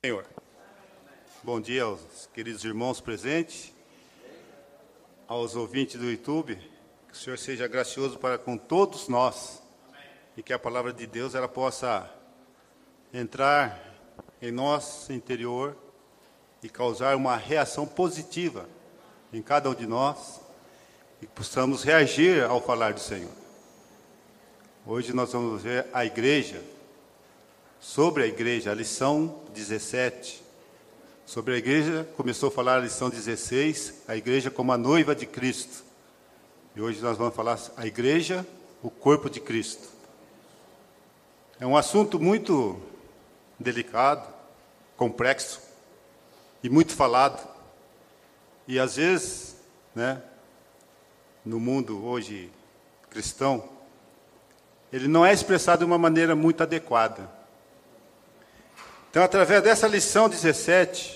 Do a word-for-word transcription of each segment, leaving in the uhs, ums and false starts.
Senhor. Bom dia aos queridos irmãos presentes, aos ouvintes do YouTube, que o Senhor seja gracioso para com todos nós e que a palavra de Deus ela possa entrar em nosso interior e causar uma reação positiva em cada um de nós e que possamos reagir ao falar do Senhor. Hoje nós vamos ver a igreja, sobre a igreja, a lição dezessete. Sobre a igreja, começou a falar a lição dezesseis, a igreja como a noiva de Cristo. E hoje nós vamos falar a igreja, o corpo de Cristo. É um assunto muito delicado, complexo e muito falado. E às vezes, né, no mundo hoje cristão, ele não é expressado de uma maneira muito adequada. Então, através dessa lição dezessete,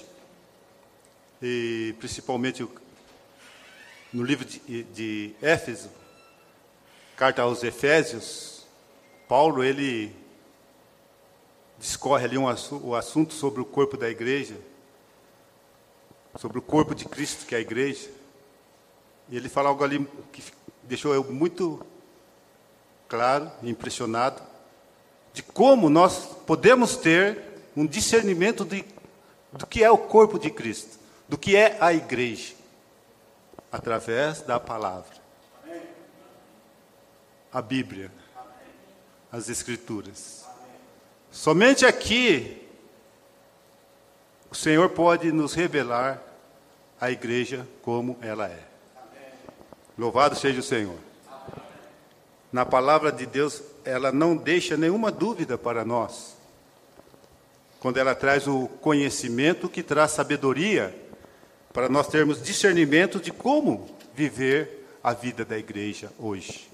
e principalmente no livro de, de Éfeso, carta aos Efésios, Paulo, ele discorre ali um, o assunto sobre o corpo da igreja, sobre o corpo de Cristo, que é a igreja. E ele fala algo ali que deixou eu muito claro, impressionado, de como nós podemos ter um discernimento de, do que é o corpo de Cristo, do que é a igreja, através da palavra, a Bíblia, as Escrituras. Somente aqui o Senhor pode nos revelar a igreja como ela é. Louvado seja o Senhor. Na palavra de Deus, ela não deixa nenhuma dúvida para nós. Quando ela traz o conhecimento que traz sabedoria, para nós termos discernimento de como viver a vida da igreja hoje.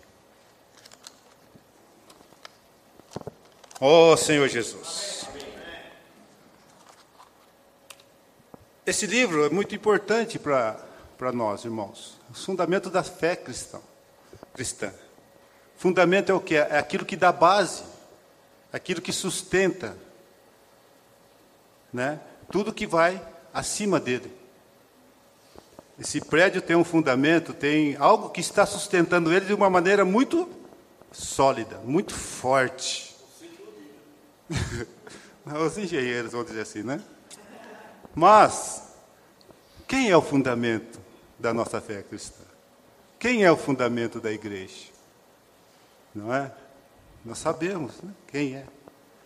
Ó Senhor Jesus. Esse livro é muito importante para, para nós, irmãos. O fundamento da fé cristã. cristã. Fundamento é o que? É aquilo que dá base, aquilo que sustenta, né? Tudo que vai acima dele. Esse prédio tem um fundamento, tem algo que está sustentando ele de uma maneira muito sólida, muito forte. Os engenheiros vão dizer assim, né? Mas, quem é o fundamento da nossa fé cristã? Quem é o fundamento da igreja? Não é? Nós sabemos, né? Quem é.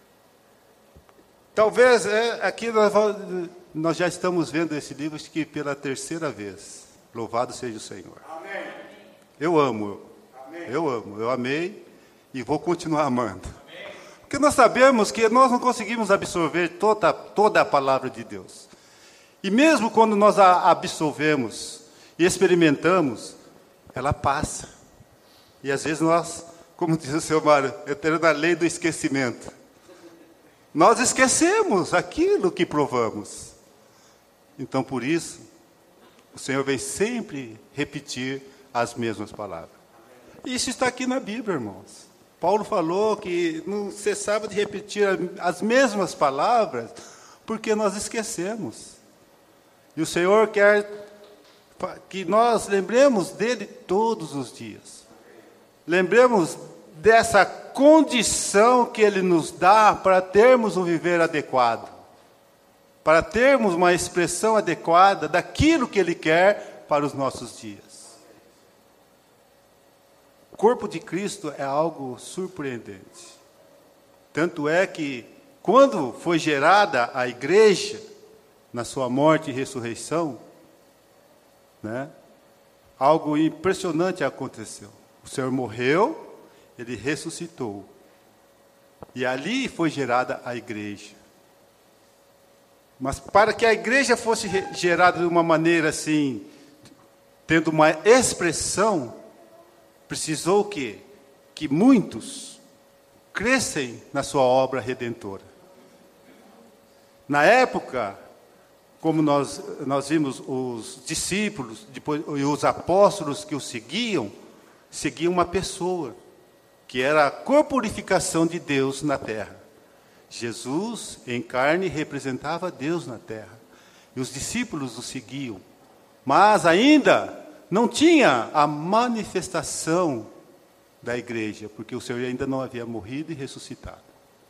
Talvez, é, aqui nós, nós já estamos vendo esse livro acho que pela terceira vez. Louvado seja o Senhor. Amém. Eu amo, Amém. eu amo, eu amei e vou continuar amando. Amém. Porque nós sabemos que nós não conseguimos absorver toda, toda a palavra de Deus. E mesmo quando nós a absorvemos e experimentamos, ela passa. E às vezes nós, como diz o seu Mário, entrando na lei do esquecimento. Nós esquecemos aquilo que provamos. Então, por isso, o Senhor vem sempre repetir as mesmas palavras. Isso está aqui na Bíblia, irmãos. Paulo falou que não cessava de repetir as mesmas palavras, porque nós esquecemos. E o Senhor quer que nós lembremos dele todos os dias. Lembremos dessa condição que ele nos dá para termos um viver adequado, para termos uma expressão adequada daquilo que ele quer para os nossos dias. O corpo de Cristo é algo surpreendente. Tanto é que, quando foi gerada a igreja, na sua morte e ressurreição, né, algo impressionante aconteceu. O Senhor morreu, ele ressuscitou. E ali foi gerada a igreja. Mas para que a igreja fosse gerada de uma maneira assim, tendo uma expressão, precisou que, que muitos crescem na sua obra redentora. Na época, como nós, nós vimos os discípulos depois, e os apóstolos que o seguiam, seguiam uma pessoa, que era a corporificação de Deus na terra. Jesus, em carne, representava Deus na terra. E os discípulos o seguiam. Mas ainda não tinha a manifestação da igreja, porque o Senhor ainda não havia morrido e ressuscitado.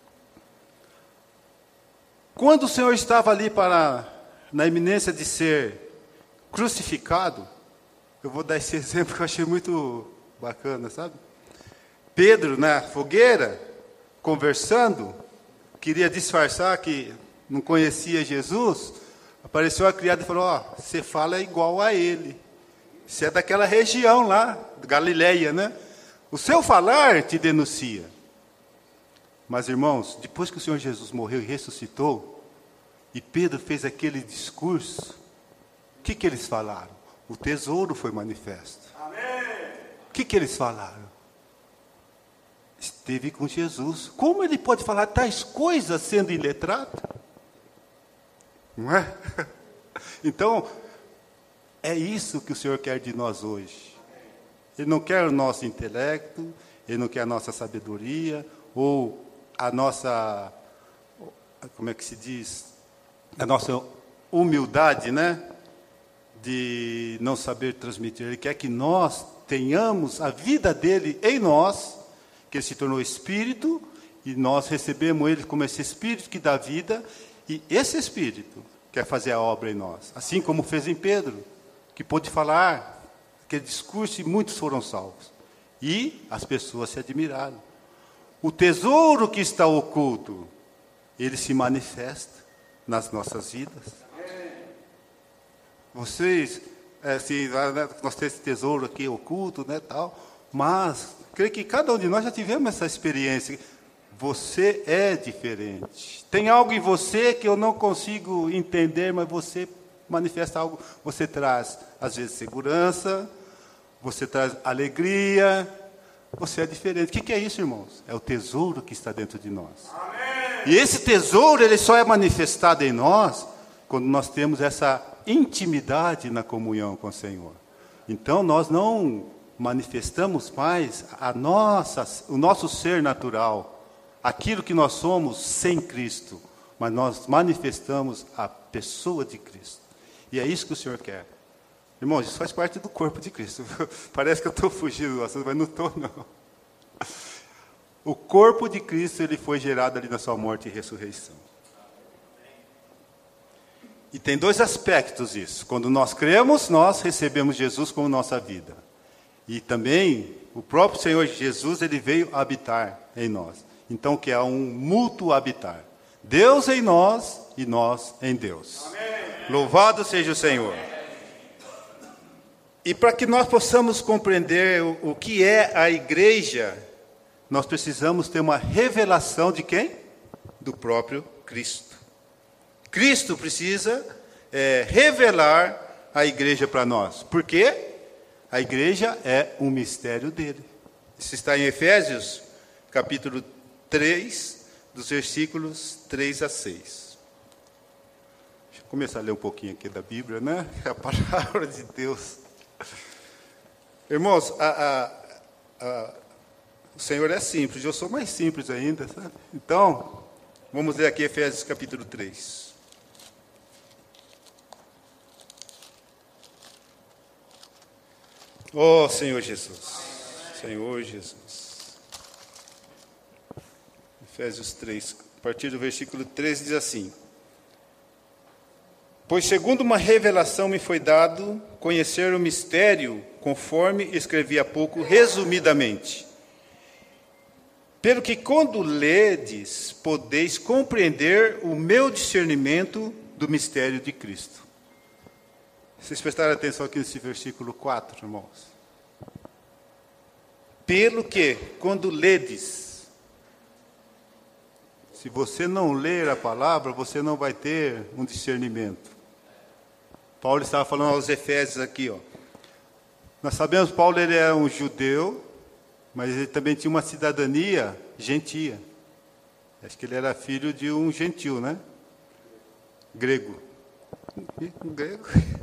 Quando o Senhor estava ali para, na iminência de ser crucificado, eu vou dar esse exemplo que eu achei muito bacana, sabe? Pedro, na fogueira, conversando, queria disfarçar que não conhecia Jesus, apareceu a criada e falou, ó, oh, você fala igual a ele. Você é daquela região lá, Galileia, né? O seu falar te denuncia. Mas, irmãos, depois que o Senhor Jesus morreu e ressuscitou, e Pedro fez aquele discurso, o que, que eles falaram? O tesouro foi manifesto. Amém. O que, que eles falaram? Esteve com Jesus. Como ele pode falar tais coisas sendo iletrado? Não é? Então, é isso que o Senhor quer de nós hoje. Ele não quer o nosso intelecto, Ele não quer a nossa sabedoria, ou a nossa, como é que se diz? A nossa humildade, né? De não saber transmitir. Ele quer que nós tenhamos a vida dele em nós, que ele se tornou Espírito, e nós recebemos ele como esse Espírito que dá vida, e esse Espírito quer fazer a obra em nós. Assim como fez em Pedro, que pôde falar aquele discurso e muitos foram salvos. E as pessoas se admiraram. O tesouro que está oculto, ele se manifesta nas nossas vidas. Vocês, é, assim, nós temos esse tesouro aqui oculto, né, tal, mas creio que cada um de nós já tivemos essa experiência. Você é diferente. Tem algo em você que eu não consigo entender, mas você manifesta algo. Você traz, às vezes, segurança, você traz alegria, você é diferente. O que, que é isso, irmãos? É o tesouro que está dentro de nós. Amém. E esse tesouro, ele só é manifestado em nós quando nós temos essa intimidade na comunhão com o Senhor. Então, nós não manifestamos mais a nossa, o nosso ser natural, aquilo que nós somos sem Cristo, mas nós manifestamos a pessoa de Cristo. E é isso que o Senhor quer. Irmãos, isso faz parte do corpo de Cristo. Parece que eu estou fugindo do assunto, mas não estou, não. O corpo de Cristo, ele foi gerado ali na sua morte e ressurreição. E tem dois aspectos isso. Quando nós cremos, nós recebemos Jesus como nossa vida. E também, o próprio Senhor Jesus, ele veio habitar em nós. Então, que é um mútuo habitar. Deus em nós e nós em Deus. Amém. Louvado seja o Senhor. E para que nós possamos compreender o, o que é a igreja, nós precisamos ter uma revelação de quem? Do próprio Cristo. Cristo precisa é, revelar a igreja para nós. Por quê? A igreja é um mistério dele. Isso está em Efésios, capítulo três, dos versículos três a seis. Deixa eu começar a ler um pouquinho aqui da Bíblia, né? A palavra de Deus. Irmãos, a, a, a, o Senhor é simples, eu sou mais simples ainda, sabe? Então, vamos ler aqui Efésios capítulo três. Oh, Senhor Jesus, Senhor Jesus. Efésios três, a partir do versículo treze, diz assim: Pois segundo uma revelação me foi dado conhecer o mistério, conforme escrevi há pouco, resumidamente. Pelo que quando ledes, podeis compreender o meu discernimento do mistério de Cristo. Vocês prestaram atenção aqui nesse versículo quatro, irmãos? Pelo que, quando ledes, se você não ler a palavra, você não vai ter um discernimento. Paulo estava falando aos Efésios aqui, ó. Nós sabemos que Paulo ele é um judeu, mas ele também tinha uma cidadania gentia. Acho que ele era filho de um gentil, né? Grego. Um grego.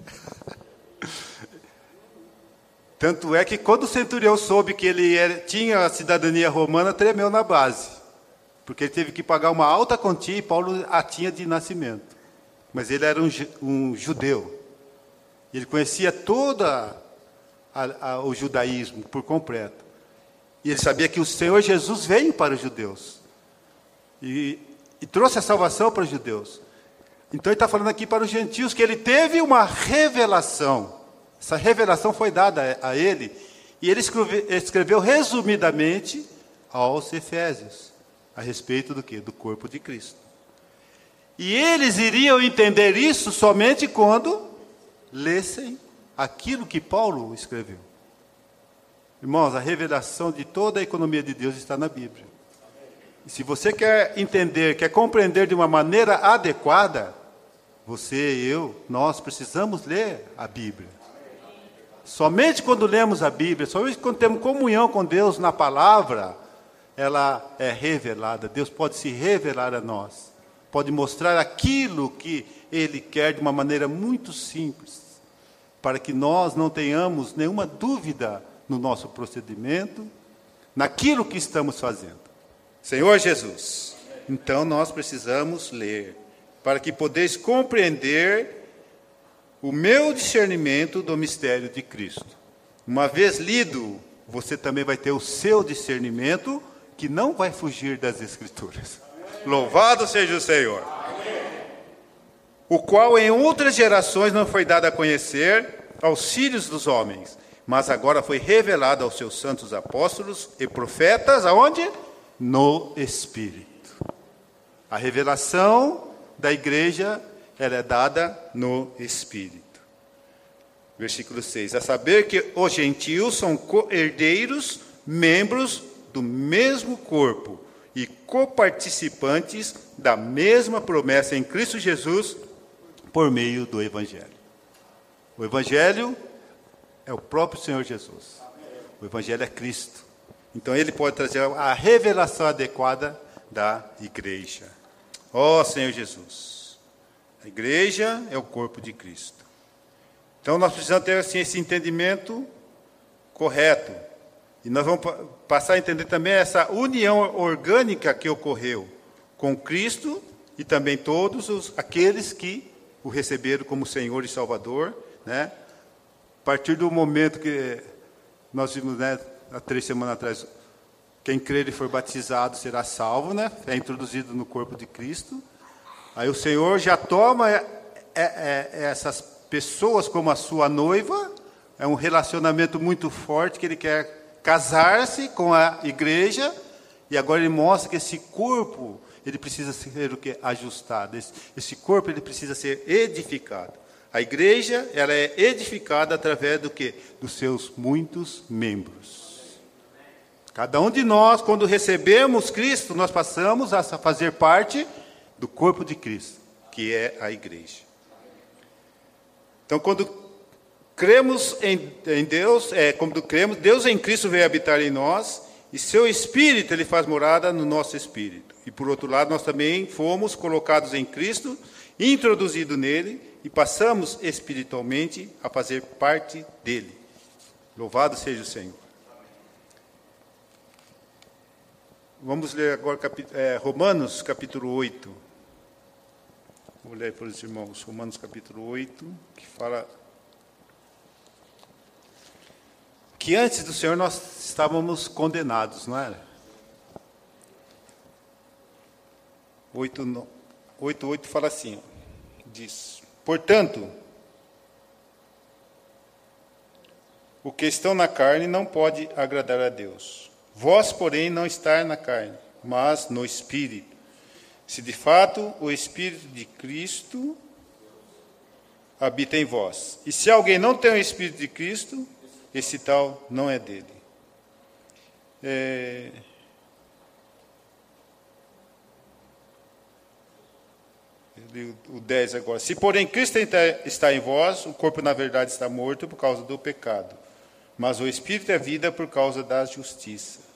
Tanto é que quando o centurião soube que ele era, tinha a cidadania romana, tremeu na base. porque ele teve que pagar uma alta quantia e Paulo a tinha de nascimento. Mas ele era um, um judeu. Ele conhecia todo a, a, o judaísmo por completo. E ele sabia que o Senhor Jesus veio para os judeus. E, e trouxe a salvação para os judeus. Então ele está falando aqui para os gentios que ele teve uma revelação. Essa revelação foi dada a, a ele. E ele escreve, escreveu resumidamente aos Efésios. A respeito do quê? Do corpo de Cristo. E eles iriam entender isso somente quando lessem aquilo que Paulo escreveu. Irmãos, a revelação de toda a economia de Deus está na Bíblia. E se você quer entender, quer compreender de uma maneira adequada, você e eu, nós precisamos ler a Bíblia. Somente quando lemos a Bíblia, somente quando temos comunhão com Deus na palavra, ela é revelada. Deus pode se revelar a nós. Pode mostrar aquilo que Ele quer de uma maneira muito simples, para que nós não tenhamos nenhuma dúvida no nosso procedimento, naquilo que estamos fazendo. Senhor Jesus, então nós precisamos ler, para que podeis compreender o meu discernimento do mistério de Cristo. Uma vez lido, você também vai ter o seu discernimento, que não vai fugir das Escrituras. Louvado seja o Senhor. O qual em outras gerações não foi dado a conhecer aos filhos dos homens, mas agora foi revelado aos seus santos apóstolos e profetas, aonde? No Espírito. A revelação da igreja, ela é dada no Espírito. Versículo seis. A saber que os gentios são co-herdeiros, membros do mesmo corpo e coparticipantes da mesma promessa em Cristo Jesus, por meio do Evangelho. O Evangelho é o próprio Senhor Jesus. O Evangelho é Cristo. Então ele pode trazer a revelação adequada da igreja. Ó Senhor Jesus, a igreja é o corpo de Cristo. Então nós precisamos ter assim, esse entendimento correto. E nós vamos passar a entender também essa união orgânica que ocorreu com Cristo e também todos os, aqueles que o receberam como Senhor e Salvador, né? A partir do momento que nós vimos, né, há três semanas atrás, quem crer e for batizado será salvo, né? É introduzido no corpo de Cristo. Aí o Senhor já toma é, é, é, essas pessoas como a sua noiva. É um relacionamento muito forte que ele quer casar-se com a igreja. E agora ele mostra que esse corpo, ele precisa ser o que? Ajustado. Esse, esse corpo, ele precisa ser edificado. A igreja, ela é edificada através do que? Dos seus muitos membros. Cada um de nós, quando recebemos Cristo, nós passamos a fazer parte do corpo de Cristo, que é a igreja. Então, quando cremos em, em Deus, é, quando cremos, Deus em Cristo veio habitar em nós, e seu Espírito, ele faz morada no nosso Espírito. E, por outro lado, nós também fomos colocados em Cristo, introduzidos nele, e passamos espiritualmente a fazer parte dele. Louvado seja o Senhor. Vamos ler agora é, Romanos, capítulo oito. Vou ler para os irmãos, Romanos, capítulo oito, que fala que antes do Senhor nós estávamos condenados, não era? oito, oito fala assim, diz: portanto, o que estão na carne não pode agradar a Deus. Vós, porém, não estáis na carne, mas no Espírito. Se de fato o Espírito de Cristo habita em vós. E se alguém não tem o Espírito de Cristo, esse tal não é dele. É... O dez agora. Se, porém, Cristo está em vós, o corpo, na verdade, está morto por causa do pecado, mas o Espírito é vida por causa da justiça.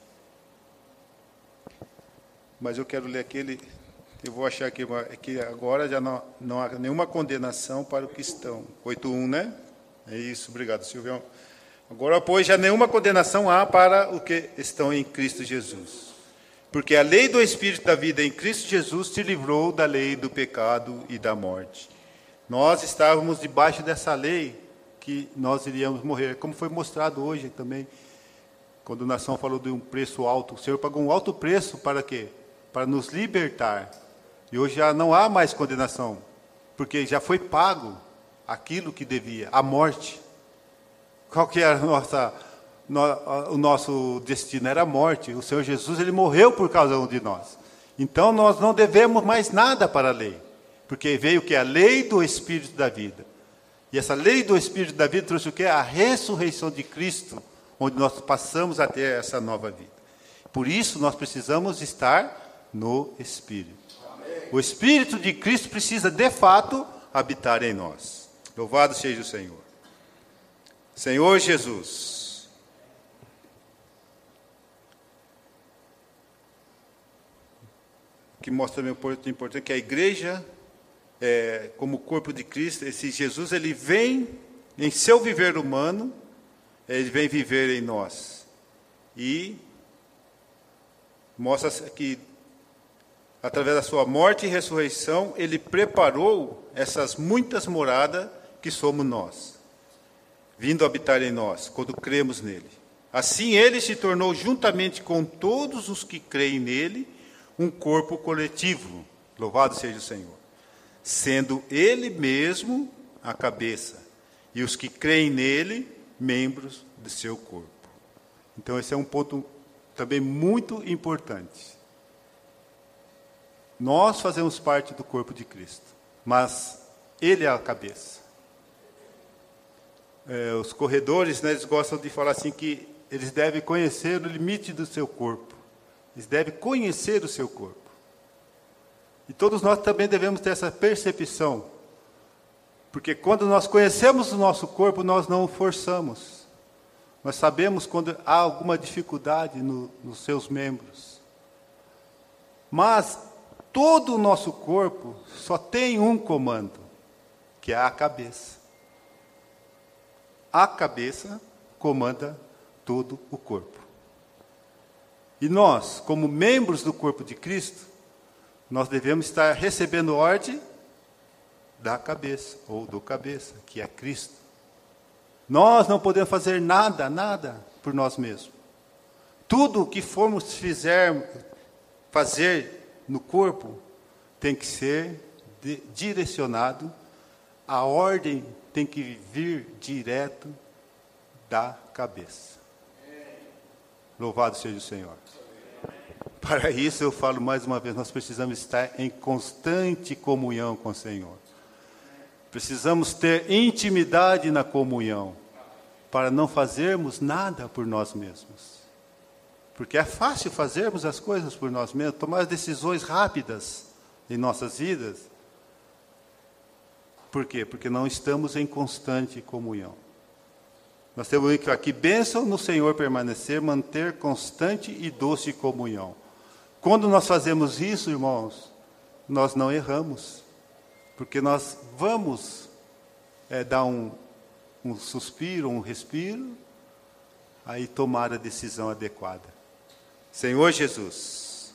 Mas eu quero ler aquele, eu vou achar aqui, que agora já não, não há nenhuma condenação para o cristão. oito um, né? É isso, obrigado, Silvio. Agora, pois, já nenhuma condenação há para os que estão em Cristo Jesus. Porque a lei do Espírito da vida em Cristo Jesus te livrou da lei do pecado e da morte. Nós estávamos debaixo dessa lei que nós iríamos morrer, como foi mostrado hoje também, quando a nação falou de um preço alto. O Senhor pagou um alto preço para quê? Para nos libertar. E hoje já não há mais condenação, porque já foi pago aquilo que devia, a morte. Qual que era a nossa... No, o nosso destino era a morte. O Senhor Jesus, ele morreu por causa de nós. Então nós não devemos mais nada para a lei, porque veio o que? A lei do Espírito da vida. E essa lei do Espírito da vida trouxe o que? A ressurreição de Cristo, onde nós passamos a ter essa nova vida. Por isso nós precisamos estar no Espírito. Amém. O Espírito de Cristo precisa de fato habitar em nós. Louvado seja o Senhor. Senhor Jesus, que mostra também o ponto importante, que a igreja, é, como corpo de Cristo, esse Jesus, ele vem em seu viver humano, ele vem viver em nós. E mostra que, através da sua morte e ressurreição, ele preparou essas muitas moradas que somos nós, vindo habitar em nós, quando cremos nele. Assim, ele se tornou, juntamente com todos os que creem nele, um corpo coletivo, louvado seja o Senhor, sendo ele mesmo a cabeça, e os que creem nele, membros do seu corpo. Então esse é um ponto também muito importante. Nós fazemos parte do corpo de Cristo, mas ele é a cabeça. É, os corredores, né, eles gostam de falar assim que eles devem conhecer o limite do seu corpo. Eles devem conhecer o seu corpo. E todos nós também devemos ter essa percepção. Porque quando nós conhecemos o nosso corpo, nós não o forçamos. Nós sabemos quando há alguma dificuldade no, nos seus membros. Mas todo o nosso corpo só tem um comando, que é a cabeça. A cabeça comanda todo o corpo. E nós, como membros do corpo de Cristo, nós devemos estar recebendo ordem da cabeça, ou do cabeça, que é Cristo. Nós não podemos fazer nada, nada por nós mesmos. Tudo o que formos fizer, fazer no corpo, tem que ser de, direcionado, a ordem tem que vir direto da cabeça. Louvado seja o Senhor. Para isso, eu falo mais uma vez, nós precisamos estar em constante comunhão com o Senhor. Precisamos ter intimidade na comunhão, para não fazermos nada por nós mesmos. Porque é fácil fazermos as coisas por nós mesmos, tomar decisões rápidas em nossas vidas. Por quê? Porque não estamos em constante comunhão. Nós temos que aqui, bênção no Senhor permanecer, manter constante e doce comunhão. Quando nós fazemos isso, irmãos, nós não erramos. Porque nós vamos é, dar um, um suspiro, um respiro, aí tomar a decisão adequada. Senhor Jesus.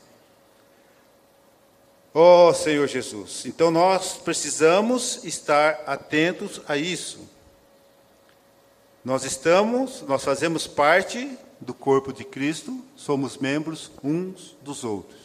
Oh, Senhor Jesus. Então nós precisamos estar atentos a isso. Nós estamos, nós fazemos parte do corpo de Cristo, somos membros uns dos outros.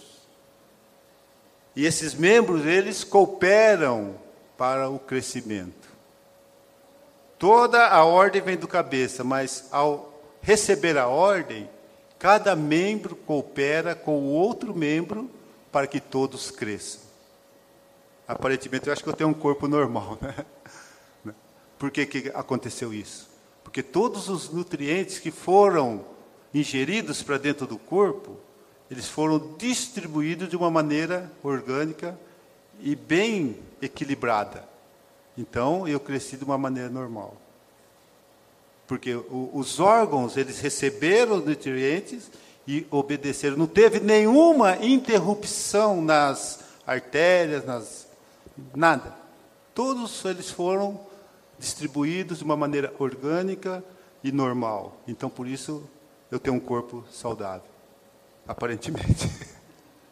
E esses membros, eles cooperam para o crescimento. Toda a ordem vem do cabeça, mas ao receber a ordem, cada membro coopera com o outro membro para que todos cresçam. Aparentemente, eu acho que eu tenho um corpo normal, né? Por que que aconteceu isso? Porque todos os nutrientes que foram ingeridos para dentro do corpo, eles foram distribuídos de uma maneira orgânica e bem equilibrada. Então, eu cresci de uma maneira normal. Porque o, os órgãos, eles receberam os nutrientes e obedeceram. Não teve nenhuma interrupção nas artérias, nas, nada. Todos eles foram distribuídos de uma maneira orgânica e normal. Então, por isso, eu tenho um corpo saudável. Aparentemente.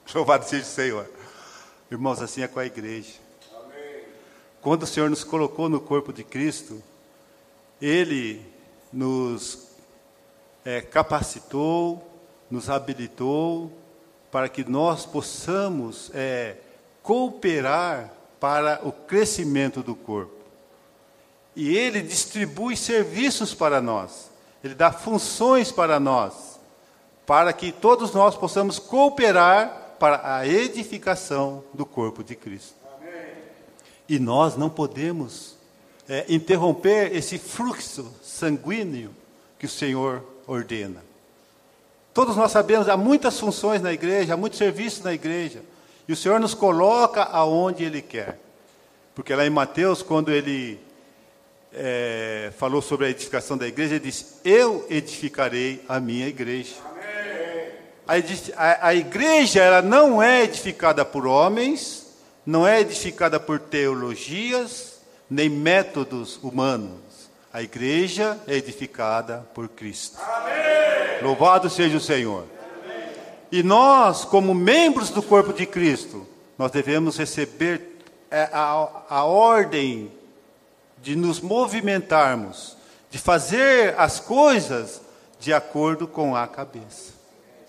Louvado seja o Senhor. Irmãos, assim é com a igreja. Amém. Quando o Senhor nos colocou no corpo de Cristo, Ele nos é, capacitou, nos habilitou para que nós possamos é, cooperar para o crescimento do corpo. E Ele distribui serviços para nós. Ele dá funções para nós, para que todos nós possamos cooperar para a edificação do corpo de Cristo. Amém. E nós não podemos é, interromper esse fluxo sanguíneo que o Senhor ordena. Todos nós sabemos, há muitas funções na igreja, há muitos serviços na igreja, e o Senhor nos coloca aonde Ele quer. Porque lá em Mateus, quando Ele é, falou sobre a edificação da igreja, Ele disse, eu edificarei a minha igreja. A, a igreja, ela não é edificada por homens, não é edificada por teologias, nem métodos humanos. A igreja é edificada por Cristo. Amém. Louvado seja o Senhor. Amém. E nós, como membros do corpo de Cristo, nós devemos receber a, a, a ordem de nos movimentarmos, de fazer as coisas de acordo com a cabeça.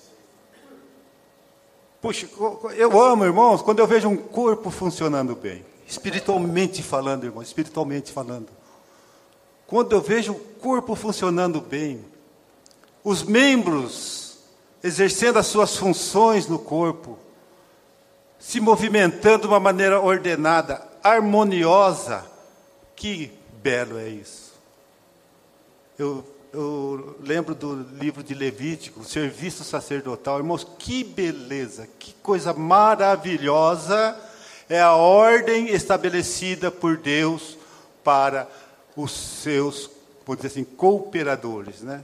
Puxa, eu amo, irmãos, quando eu vejo um corpo funcionando bem. Espiritualmente falando, irmão, espiritualmente falando. Quando eu vejo o corpo funcionando bem, os membros exercendo as suas funções no corpo, se movimentando de uma maneira ordenada, harmoniosa, que belo é isso. Eu... Eu lembro do livro de Levítico, o serviço sacerdotal. Irmãos, que beleza, que coisa maravilhosa é a ordem estabelecida por Deus para os seus, vou dizer assim, cooperadores, né?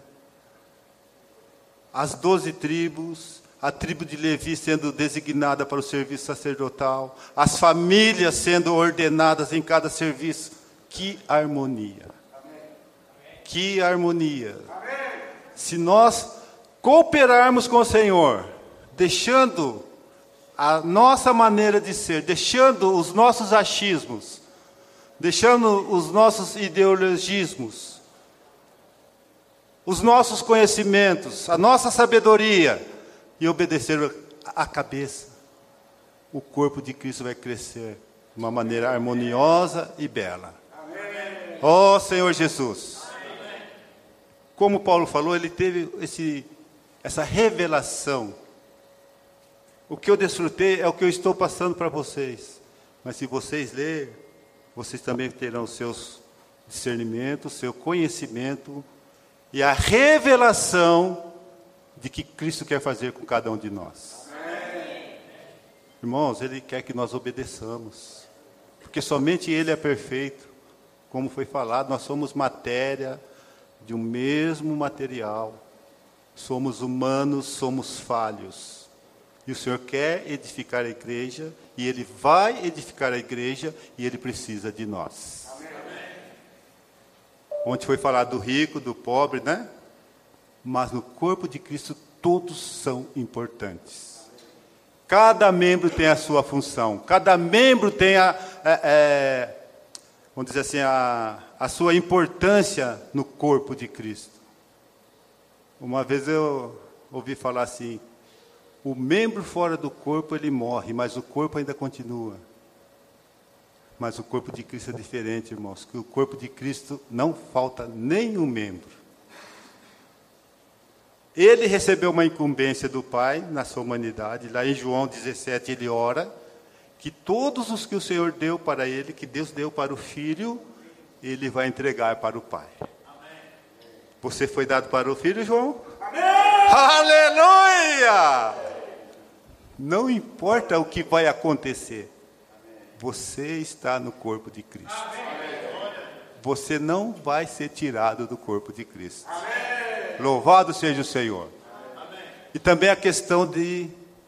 As doze tribos, a tribo de Levi sendo designada para o serviço sacerdotal, as famílias sendo ordenadas em cada serviço. Que harmonia! Que harmonia. Amém. Se nós cooperarmos com o Senhor, deixando a nossa maneira de ser, deixando os nossos achismos, deixando os nossos ideologismos, os nossos conhecimentos, a nossa sabedoria, e obedecer a cabeça, o corpo de Cristo vai crescer de uma maneira harmoniosa e bela. Amém. Ó Senhor Jesus. Como Paulo falou, ele teve esse, essa revelação. O que eu desfrutei é o que eu estou passando para vocês. Mas se vocês lerem, vocês também terão seus discernimentos, seu conhecimento e a revelação de que Cristo quer fazer com cada um de nós. Amém. Irmãos, Ele quer que nós obedeçamos. Porque somente Ele é perfeito. Como foi falado, nós somos matéria de um mesmo material, somos humanos, somos falhos, e o Senhor quer edificar a igreja, e Ele vai edificar a igreja, e Ele precisa de nós. Amém. Ontem foi falado do rico, do pobre, né? Mas no corpo de Cristo todos são importantes. Cada membro tem a sua função, cada membro tem a, é, é, vamos dizer assim, a, a sua importância no corpo de Cristo. Uma vez eu ouvi falar assim, o membro fora do corpo ele morre, mas o corpo ainda continua. Mas o corpo de Cristo é diferente, irmãos, que o corpo de Cristo não falta nenhum membro. Ele recebeu uma incumbência do Pai na sua humanidade, lá em João dezessete ele ora, que todos os que o Senhor deu para ele, que Deus deu para o Filho, Ele vai entregar para o Pai. Amém. Você foi dado para o Filho, João? Amém. Aleluia! Não importa o que vai acontecer, você está no corpo de Cristo. Amém. Você não vai ser tirado do corpo de Cristo. Amém. Louvado seja o Senhor. Amém. E também a questão de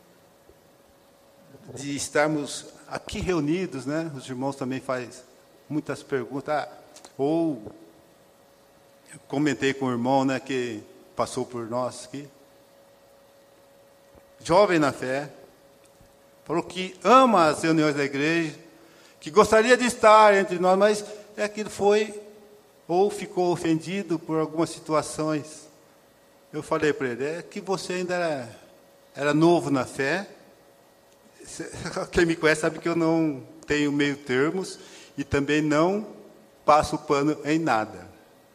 de estarmos aqui reunidos, né? Os irmãos também fazem muitas perguntas. Ah, ou, eu comentei com o irmão, né, que passou por nós aqui. Jovem na fé, falou que ama as reuniões da igreja, que gostaria de estar entre nós, mas é que ele foi ou ficou ofendido por algumas situações. Eu falei para ele, é que você ainda era, era novo na fé. Quem me conhece sabe que eu não tenho meio termos e também não passo pano em nada.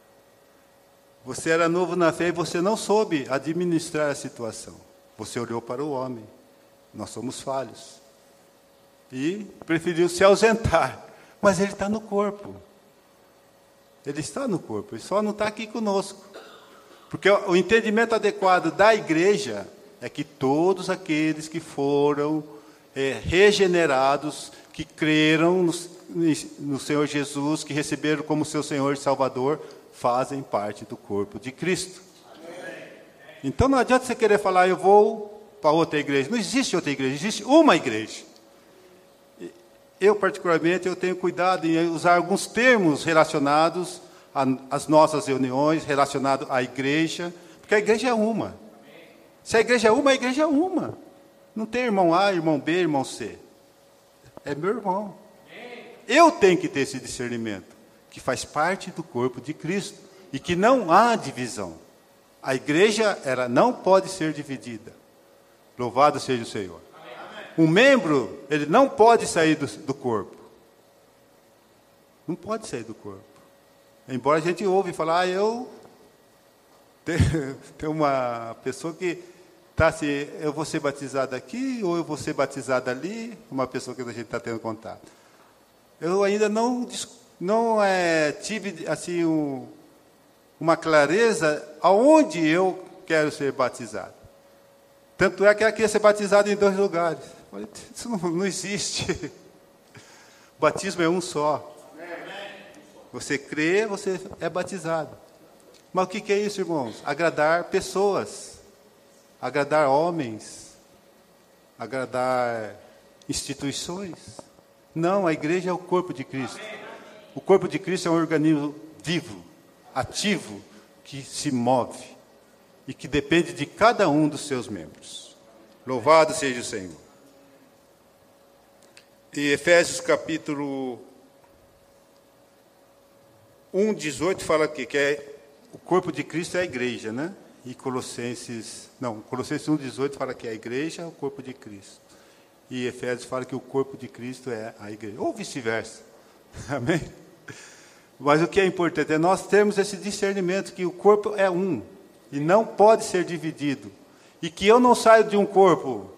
Você era novo na fé e você não soube administrar a situação. Você olhou para o homem. Nós somos falhos. E preferiu se ausentar. Mas ele está no corpo. Ele está no corpo, ele só não está aqui conosco. Porque o entendimento adequado da igreja é que todos aqueles que foram é, regenerados, que creram no, no Senhor Jesus, que receberam como seu Senhor e Salvador, fazem parte do corpo de Cristo. Então não adianta você querer falar, eu vou para outra igreja. Não existe outra igreja, existe uma igreja. Eu, particularmente, eu tenho cuidado em usar alguns termos relacionados às nossas reuniões, relacionados à igreja, porque a igreja é uma. Se a igreja é uma, a igreja é uma. Não tem irmão A, irmão B, irmão C. É meu irmão. Eu tenho que ter esse discernimento, que faz parte do corpo de Cristo, e que não há divisão. A igreja, ela não pode ser dividida. Louvado seja o Senhor. Um membro, ele não pode sair do, do corpo. Não pode sair do corpo. Embora a gente ouve falar, ah, eu... Tem, tem uma pessoa que está assim, eu vou ser batizado aqui, ou eu vou ser batizado ali, uma pessoa que a gente está tendo contato. Eu ainda não, não é, tive assim, um, uma clareza aonde eu quero ser batizado. Tanto é que ela queria ser batizado em dois lugares. Isso não, não existe. O batismo é um só. Você crê, você é batizado. Mas o que é isso, irmãos? Agradar pessoas. Agradar homens. Agradar instituições. Não, a igreja é o corpo de Cristo. O corpo de Cristo é um organismo vivo, ativo, que se move. E que depende de cada um dos seus membros. Louvado seja o Senhor. E Efésios capítulo um, dezoito fala aqui, que é, o corpo de Cristo é a igreja, né? E Colossenses, não, Colossenses um, dezoito fala que a igreja é o corpo de Cristo. E Efésios fala que o corpo de Cristo é a igreja, ou vice-versa. Amém? Mas o que é importante é nós termos esse discernimento que o corpo é um, e não pode ser dividido. E que eu não saio de um corpo...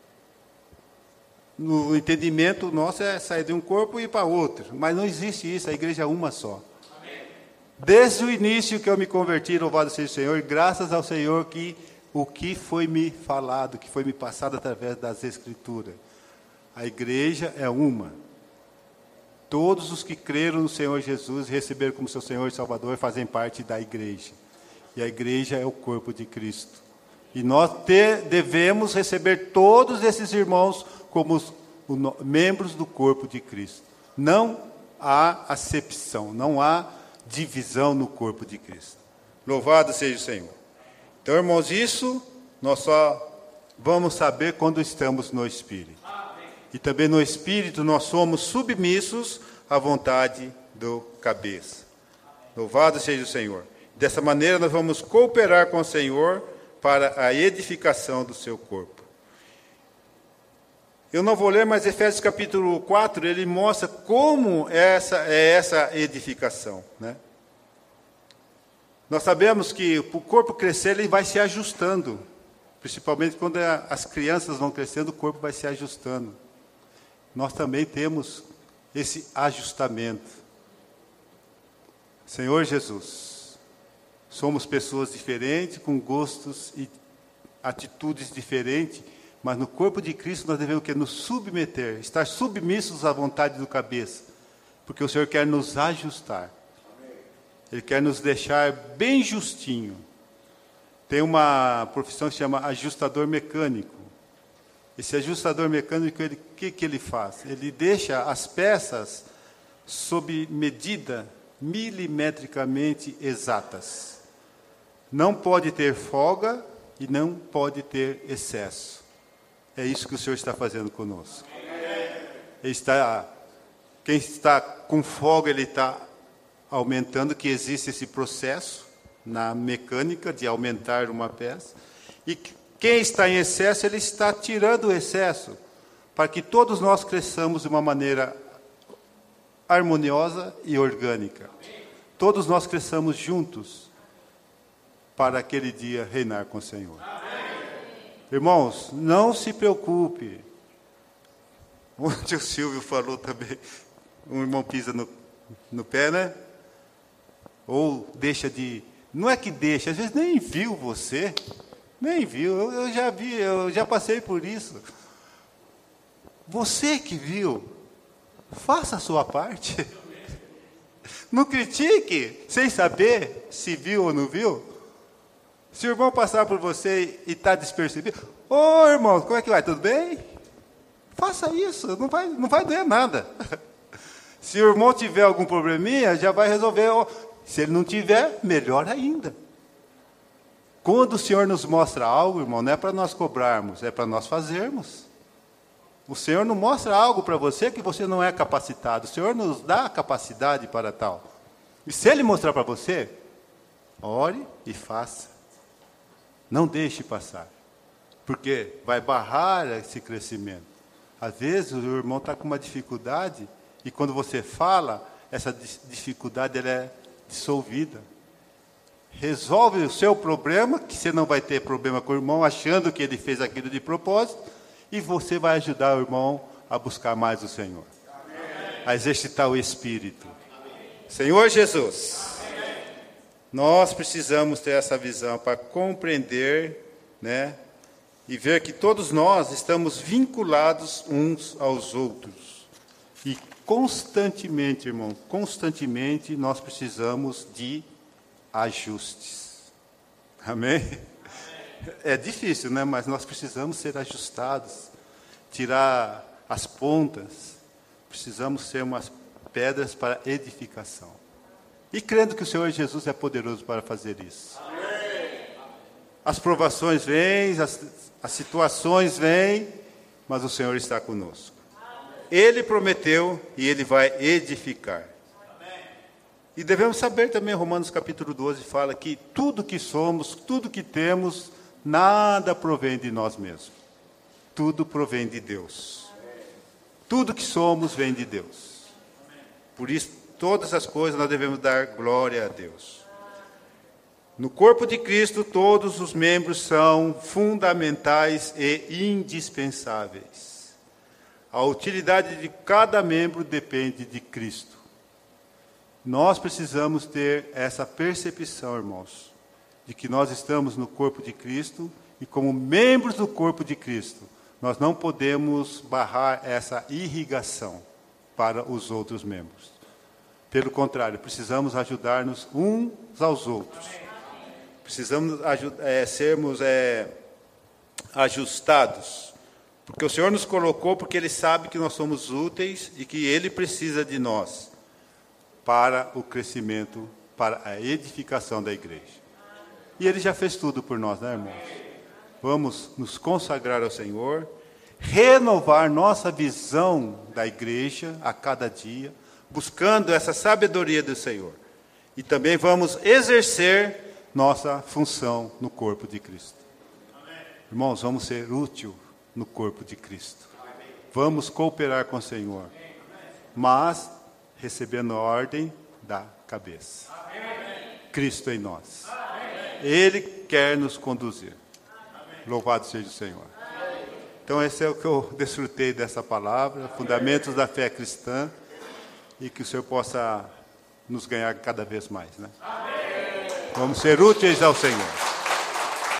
No entendimento nosso é sair de um corpo e ir para outro. Mas não existe isso, a igreja é uma só. Amém. Desde o início que eu me converti, louvado seja o Senhor, graças ao Senhor que o que foi me falado, que foi me passado através das Escrituras. A igreja é uma. Todos os que creram no Senhor Jesus e receberam como seu Senhor e Salvador fazem parte da igreja. E a igreja é o corpo de Cristo. E nós te, devemos receber todos esses irmãos como os, o, membros do corpo de Cristo. Não há acepção, não há divisão no corpo de Cristo. Louvado seja o Senhor. Então, irmãos, isso nós só vamos saber quando estamos no Espírito. E também no Espírito nós somos submissos à vontade do cabeça. Louvado seja o Senhor. Dessa maneira nós vamos cooperar com o Senhor para a edificação do seu corpo. Eu não vou ler, mas Efésios capítulo quatro, ele mostra como essa é essa edificação, né? Nós sabemos que o corpo crescer, ele vai se ajustando. Principalmente quando as crianças vão crescendo, o corpo vai se ajustando. Nós também temos esse ajustamento. Senhor Jesus, somos pessoas diferentes, com gostos e atitudes diferentes, mas no corpo de Cristo nós devemos que nos submeter, estar submissos à vontade do cabeça, porque o Senhor quer nos ajustar. Ele quer nos deixar bem justinho. Tem uma profissão que se chama ajustador mecânico. Esse ajustador mecânico, ele, o que, que ele faz? Ele deixa as peças sob medida milimetricamente exatas. Não pode ter folga e não pode ter excesso. É isso que o Senhor está fazendo conosco. Ele está, quem está com folga, ele está aumentando, que existe esse processo na mecânica de aumentar uma peça. E quem está em excesso, ele está tirando o excesso, para que todos nós cresçamos de uma maneira harmoniosa e orgânica. Todos nós cresçamos juntos, para aquele dia reinar com o Senhor. Irmãos, não se preocupe. Onde o Silvio falou também, um irmão pisa no, no pé, né? Ou deixa de... Não é que deixa, às vezes nem viu você. Nem viu, eu, eu já vi, eu já passei por isso. Você que viu, faça a sua parte. Não critique sem saber se viu ou não viu. Se o irmão passar por você e está despercebido, ô oh, irmão, como é que vai? Tudo bem? Faça isso, não vai, não vai doer nada. Se o irmão tiver algum probleminha, já vai resolver. Se ele não tiver, melhor ainda. Quando o Senhor nos mostra algo, irmão, não é para nós cobrarmos, é para nós fazermos. O Senhor não mostra algo para você que você não é capacitado. O Senhor nos dá a capacidade para tal. E se Ele mostrar para você, ore e faça. Não deixe passar, porque vai barrar esse crescimento. Às vezes o irmão está com uma dificuldade, e quando você fala, essa dificuldade ela é dissolvida. Resolve o seu problema, que você não vai ter problema com o irmão, achando que ele fez aquilo de propósito, e você vai ajudar o irmão a buscar mais o Senhor. Amém. A exercitar o Espírito. Amém. Senhor Jesus, amém, nós precisamos ter essa visão para compreender, né, e ver que todos nós estamos vinculados uns aos outros. E constantemente, irmão, constantemente nós precisamos de ajustes. Amém? É difícil, né? Mas nós precisamos ser ajustados, tirar as pontas. Precisamos ser umas pedras para edificação. E crendo que o Senhor Jesus é poderoso para fazer isso. As provações vêm, as, as situações vêm, mas o Senhor está conosco. Ele prometeu e Ele vai edificar. E devemos saber também, Romanos capítulo doze fala que tudo que somos, tudo que temos, nada provém de nós mesmos. Tudo provém de Deus. Tudo que somos vem de Deus. Por isso, todas as coisas nós devemos dar glória a Deus. No corpo de Cristo, todos os membros são fundamentais e indispensáveis. A utilidade de cada membro depende de Cristo. Nós precisamos ter essa percepção, irmãos, de que nós estamos no corpo de Cristo e como membros do corpo de Cristo, nós não podemos barrar essa irrigação para os outros membros. Pelo contrário, precisamos ajudar-nos uns aos outros. Precisamos é, sermos é, ajustados, porque o Senhor nos colocou porque Ele sabe que nós somos úteis e que Ele precisa de nós para o crescimento, para a edificação da igreja. E Ele já fez tudo por nós, né, irmãos? Vamos nos consagrar ao Senhor, renovar nossa visão da igreja a cada dia, buscando essa sabedoria do Senhor. E também vamos exercer nossa função no corpo de Cristo. Amém. Irmãos, vamos ser útil no corpo de Cristo. Amém. Vamos cooperar com o Senhor, Amém, mas recebendo a ordem da cabeça. Amém. Cristo em nós. Amém. Ele quer nos conduzir. Amém. Louvado seja o Senhor. Amém. Então esse é o que eu desfrutei dessa palavra, fundamentos da fé cristã, e que o Senhor possa nos ganhar cada vez mais, né? Amém. Vamos ser úteis ao Senhor.